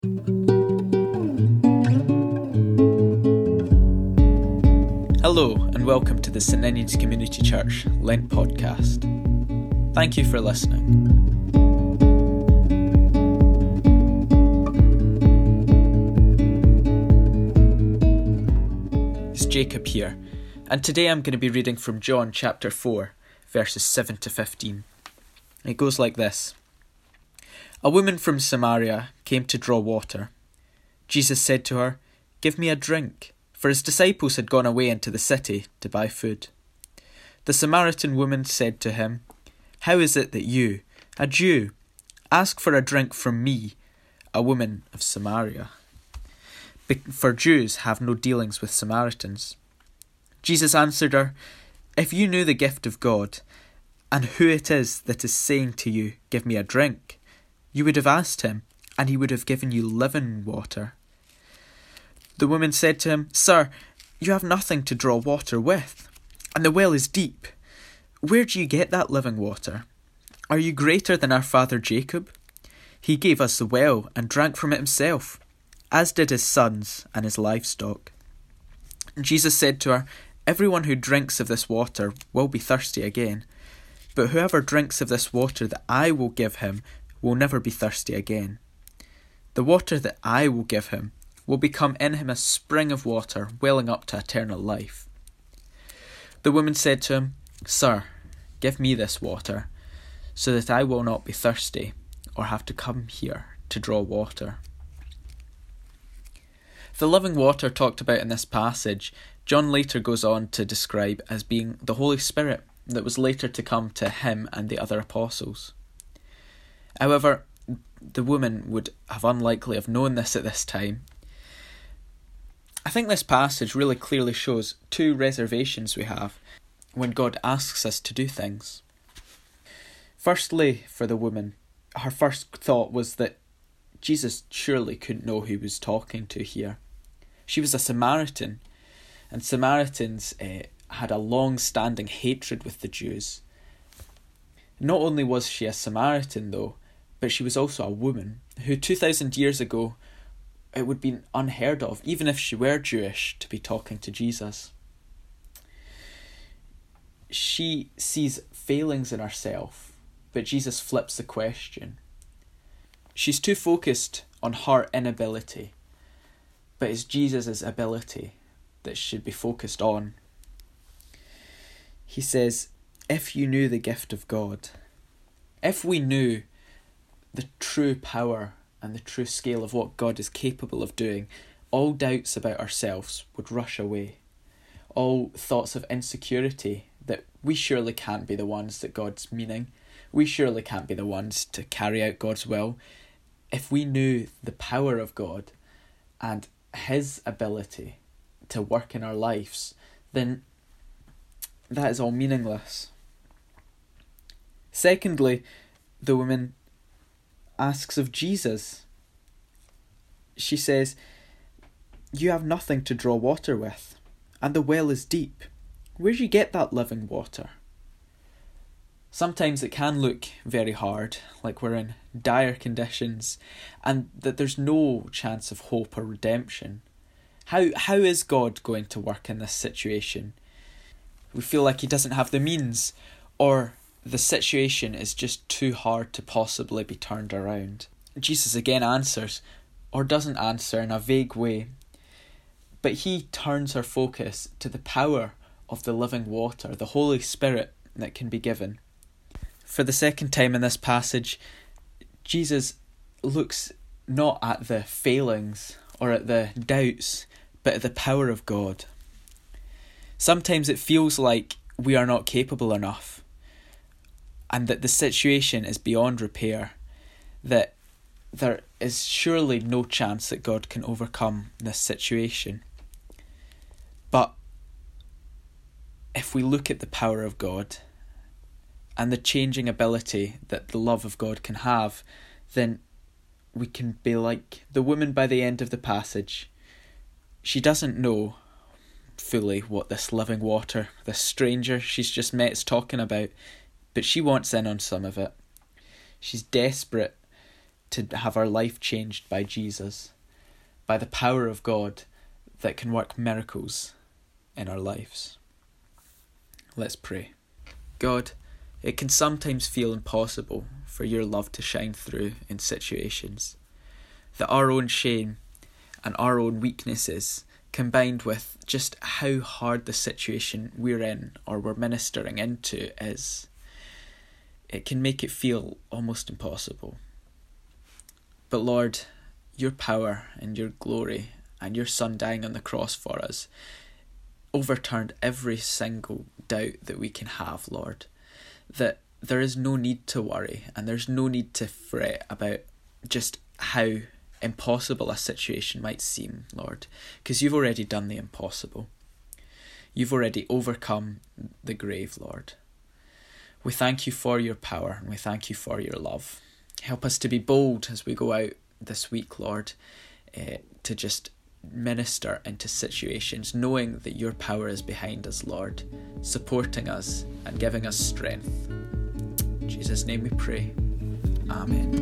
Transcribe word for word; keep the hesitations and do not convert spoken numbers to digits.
Hello and welcome to the St Ninians Community Church Lent Podcast. Thank you for listening. It's Jacob here, and today I'm going to be reading from John chapter four, verses seven to fifteen. It goes like this. A woman from Samaria came to draw water. Jesus said to her, "Give me a drink," for his disciples had gone away into the city to buy food. The Samaritan woman said to him, "How is it that you, a Jew, ask for a drink from me, a woman of Samaria?" For Jews have no dealings with Samaritans. Jesus answered her, "If you knew the gift of God, and who it is that is saying to you, 'Give me a drink,' you would have asked him, and he would have given you living water." The woman said to him, "Sir, you have nothing to draw water with, and the well is deep. Where do you get that living water? Are you greater than our father Jacob? He gave us the well and drank from it himself, as did his sons and his livestock." Jesus said to her, "Everyone who drinks of this water will be thirsty again, but whoever drinks of this water that I will give him will never be thirsty again. The water that I will give him will become in him a spring of water welling up to eternal life." The woman said to him, "Sir, give me this water, so that I will not be thirsty or have to come here to draw water." The living water talked about in this passage, John later goes on to describe as being the Holy Spirit that was later to come to him and the other apostles. However, the woman would have unlikely have known this at this time. I think this passage really clearly shows two reservations we have when God asks us to do things. Firstly, for the woman, her first thought was that Jesus surely couldn't know who he was talking to here. She was a Samaritan, and Samaritans uh, had a long-standing hatred with the Jews. Not only was she a Samaritan though, but she was also a woman who two thousand years ago it would be unheard of, even if she were Jewish, to be talking to Jesus. She sees failings in herself, but Jesus flips the question. She's too focused on her inability, but it's Jesus' ability that should be focused on. He says, "If you knew the gift of God," if we knew the true power and the true scale of what God is capable of doing, all doubts about ourselves would rush away. All thoughts of insecurity that we surely can't be the ones that God's meaning, we surely can't be the ones to carry out God's will. If we knew the power of God and his ability to work in our lives, then that is all meaningless. Secondly, the woman asks of Jesus. She says, "You have nothing to draw water with, and the well is deep. Where do you get that living water?" Sometimes it can look very hard, like we're in dire conditions, and that there's no chance of hope or redemption. How how is God going to work in this situation? We feel like he doesn't have the means, or the situation is just too hard to possibly be turned around. Jesus again answers, or doesn't answer in a vague way, but he turns our focus to the power of the living water, the Holy Spirit that can be given. For the second time in this passage, Jesus looks not at the failings or at the doubts, but at the power of God. Sometimes it feels like we are not capable enough, and that the situation is beyond repair, that there is surely no chance that God can overcome this situation. But if we look at the power of God and the changing ability that the love of God can have, then we can be like the woman by the end of the passage. She doesn't know fully what this living water, this stranger she's just met, is talking about, but she wants in on some of it. She's desperate to have our life changed by Jesus, by the power of God that can work miracles in our lives. Let's pray. God, it can sometimes feel impossible for your love to shine through in situations, that our own shame and our own weaknesses, combined with just how hard the situation we're in or we're ministering into is, it can make it feel almost impossible. But Lord, your power and your glory and your Son dying on the cross for us overturned every single doubt that we can have, Lord. That there is no need to worry and there's no need to fret about just how impossible a situation might seem, Lord, because you've already done the impossible. You've already overcome the grave, Lord. We thank you for your power and we thank you for your love. Help us to be bold as we go out this week, Lord, uh, to just minister into situations, knowing that your power is behind us, Lord, supporting us and giving us strength. In Jesus' name we pray. Amen.